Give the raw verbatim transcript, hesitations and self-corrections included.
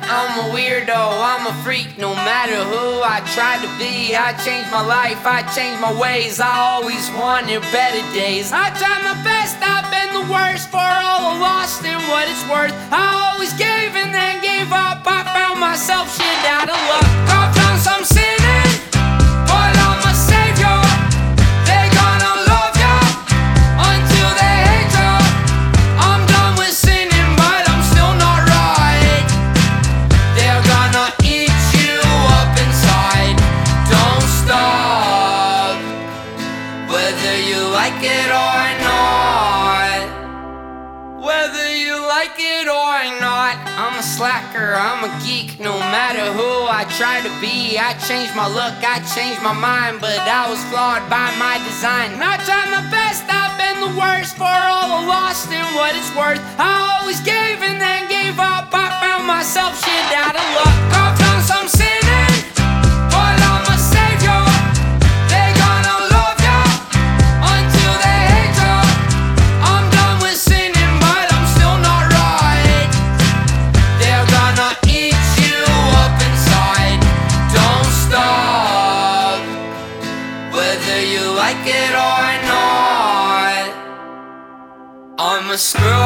I'm a weirdo, I'm a freak. No matter who I try to be, I changed my life, I changed my ways. I always wanted better days. I tried my best, I've been the worst. For all the lost and what it's worth, I always gave and then gave up. I found myself shit out of luck. I found some sinning, but I'm a savior. They gonna love ya until they hate ya. I'm done with sinning, but I'm still not right. They're gonna eat you up inside. Don't stop, whether you like it or not. Whether you like it or not. I'm a slacker, I'm a geek. No matter who I try to be, I changed my look, I changed my mind, but I was flawed by my design. And I tried my best, I've been the worst. For all the lost and what it's worth, I always gave and then gave up. I found myself shit out of luck. I found some sinning, but I'm a savior. They gonna love ya until they hate ya. I'm done with sinning, but I'm still not right. They're gonna eat you up inside. Don't stop, whether you like it or not. I'm a screw